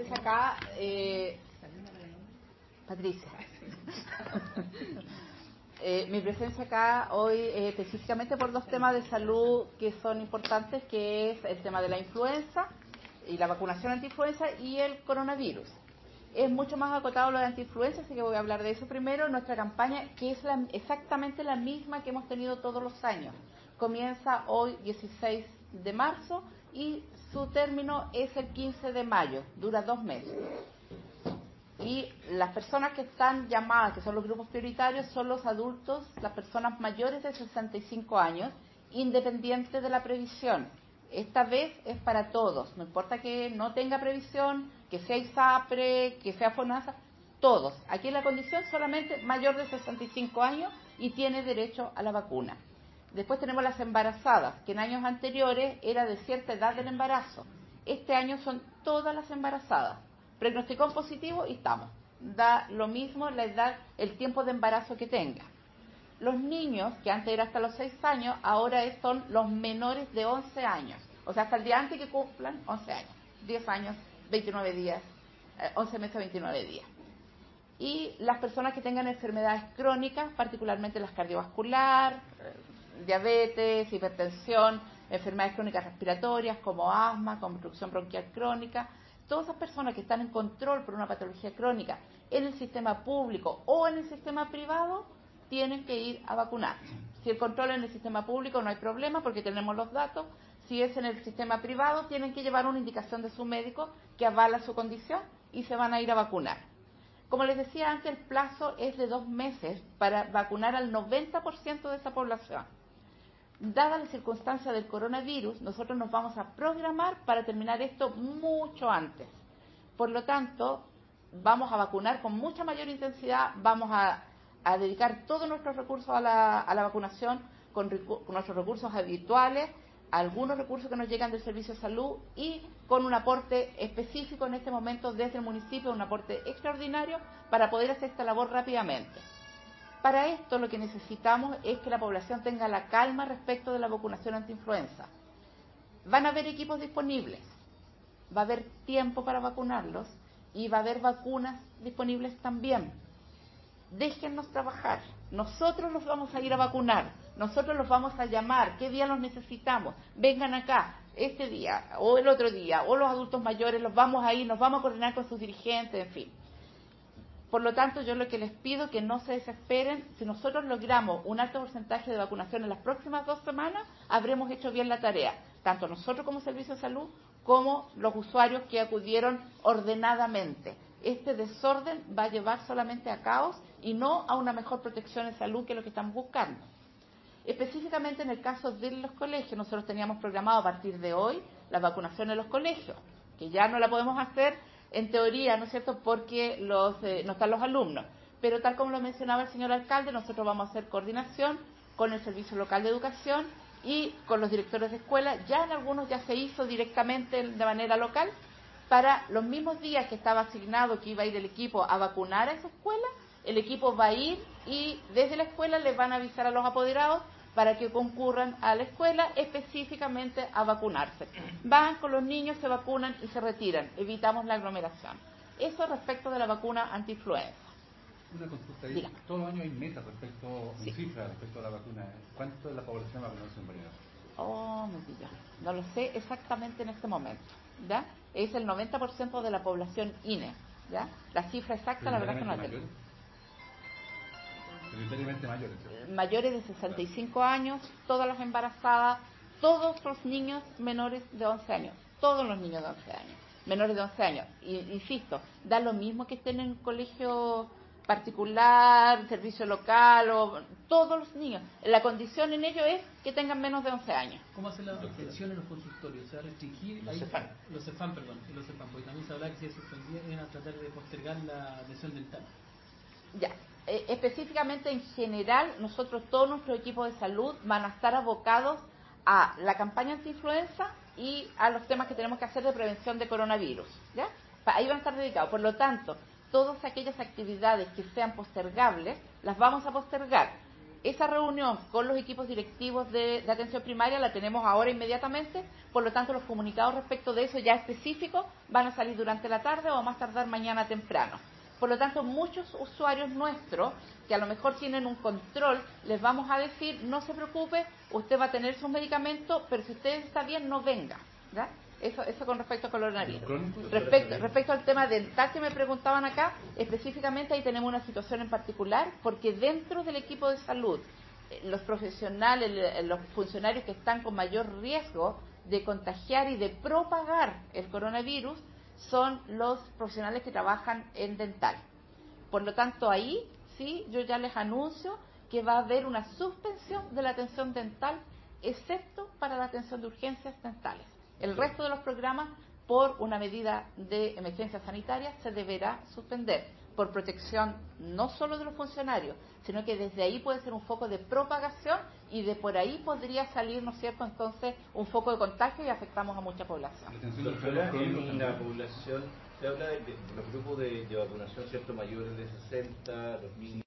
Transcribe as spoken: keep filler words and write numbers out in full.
presencia acá, eh, Patricia, eh, mi presencia acá hoy eh, específicamente por dos temas de salud que son importantes, que es el tema de la influenza y la vacunación antiinfluenza y el coronavirus. Es mucho más acotado lo de antiinfluenza, así que voy a hablar de eso primero. Nuestra campaña, que es la, exactamente la misma que hemos tenido todos los años, comienza hoy dieciséis de marzo y su término es el quince de mayo, dura dos meses. Y las personas que están llamadas, que son los grupos prioritarios, son los adultos, las personas mayores de sesenta y cinco años, independiente de la previsión. Esta vez es para todos, no importa que no tenga previsión, que sea ISAPRE, que sea FONASA, todos. Aquí la condición solamente mayor de sesenta y cinco años y tiene derecho a la vacuna. Después tenemos las embarazadas, que en años anteriores era de cierta edad del embarazo. Este año son todas las embarazadas. Pronóstico positivo y estamos. Da lo mismo la edad, el tiempo de embarazo que tenga. Los niños, que antes era hasta los seis años, ahora son los menores de once años. O sea, hasta el día antes que cumplan once años. diez años, veintinueve días, eh, once meses, veintinueve días. Y las personas que tengan enfermedades crónicas, particularmente las cardiovasculares, diabetes, hipertensión, enfermedades crónicas respiratorias como asma, como obstrucción bronquial crónica, todas esas personas que están en control por una patología crónica en el sistema público o en el sistema privado, tienen que ir a vacunarse. Si el control en el sistema público no hay problema porque tenemos los datos, si es en el sistema privado tienen que llevar una indicación de su médico que avala su condición y se van a ir a vacunar. Como les decía antes, el plazo es de dos meses para vacunar al noventa por ciento de esa población. Dada la circunstancia del coronavirus, nosotros nos vamos a programar para terminar esto mucho antes. Por lo tanto, vamos a vacunar con mucha mayor intensidad, vamos a, a dedicar todos nuestros recursos a la, a la vacunación con, con nuestros recursos habituales, algunos recursos que nos llegan del Servicio de Salud y con un aporte específico en este momento desde el municipio, un aporte extraordinario para poder hacer esta labor rápidamente. Para esto lo que necesitamos es que la población tenga la calma respecto de la vacunación antiinfluenza. Van a haber equipos disponibles, va a haber tiempo para vacunarlos y va a haber vacunas disponibles también. Déjennos trabajar, nosotros los vamos a ir a vacunar, nosotros los vamos a llamar, qué día los necesitamos, vengan acá, este día o el otro día, o los adultos mayores, los vamos a ir, nos vamos a coordinar con sus dirigentes, en fin. Por lo tanto, yo lo que les pido es que no se desesperen. Si nosotros logramos un alto porcentaje de vacunación en las próximas dos semanas, habremos hecho bien la tarea, tanto nosotros como Servicio de Salud, como los usuarios que acudieron ordenadamente. Este desorden va a llevar solamente a caos y no a una mejor protección en salud que es lo que estamos buscando. Específicamente en el caso de los colegios, nosotros teníamos programado a partir de hoy la vacunación en los colegios, que ya no la podemos hacer en teoría, ¿no es cierto?, porque los, eh, no están los alumnos. Pero tal como lo mencionaba el señor alcalde, nosotros vamos a hacer coordinación con el Servicio Local de Educación y con los directores de escuela. Ya en algunos ya se hizo directamente de manera local, para los mismos días que estaba asignado que iba a ir el equipo a vacunar a esa escuela, el equipo va a ir y desde la escuela les van a avisar a los apoderados para que concurran a la escuela específicamente a vacunarse. Van con los niños, se vacunan y se retiran. Evitamos la aglomeración. Eso respecto de la vacuna antiinfluenza. Una consulta ahí. Todos los años hay metas respecto, sí. cifras respecto a la vacuna. ¿Cuánto es la población va a ponerse en variedad? Oh, mi vida. No lo sé exactamente en este momento. ¿Ya? Es el noventa por ciento de la población I N E. ¿Ya? La cifra exacta, la verdad que no la tengo. Prioritariamente mayores, ¿sí? Mayores de sesenta y cinco años, todas las embarazadas, todos los niños menores de once años, todos los niños de once años, menores de once años. Y, insisto, da lo mismo que estén en colegio particular, servicio local, o todos los niños. La condición en ello es que tengan menos de once años. ¿Cómo hacer la atención en los consultorios? ¿Se va a restringir? Los ahí, CEFAM. Los CEFAM, perdón, los CEFAM, porque también se habla que si se suspendía iban a tratar de postergar la atención dental. Ya, eh, específicamente en general, nosotros todos nuestros equipos de salud van a estar abocados a la campaña antiinfluenza y a los temas que tenemos que hacer de prevención de coronavirus, ¿ya? Ahí van a estar dedicados. Por lo tanto, todas aquellas actividades que sean postergables, las vamos a postergar. Esa reunión con los equipos directivos de, de atención primaria la tenemos ahora inmediatamente, por lo tanto los comunicados respecto de eso ya específicos van a salir durante la tarde o a más tardar mañana temprano. Por lo tanto, muchos usuarios nuestros que a lo mejor tienen un control, les vamos a decir, no se preocupe, usted va a tener sus medicamentos, pero si usted está bien, no venga. ¿Ya? Eso, eso con respecto al coronavirus. Respecto, respecto al tema dental que me preguntaban acá, específicamente ahí tenemos una situación en particular, porque dentro del equipo de salud, los profesionales, los funcionarios que están con mayor riesgo de contagiar y de propagar el coronavirus, son los profesionales que trabajan en dental. Por lo tanto, ahí sí, yo ya les anuncio que va a haber una suspensión de la atención dental, excepto para la atención de urgencias dentales. El resto de los programas, por una medida de emergencia sanitaria, se deberá suspender, por protección no solo de los funcionarios, sino que desde ahí puede ser un foco de propagación y de por ahí podría salir, ¿no es cierto?, entonces un foco de contagio y afectamos a mucha población. Doctora, en la población se habla de, de los grupos de, de vacunación, ¿cierto?, mayores de sesenta, los niños.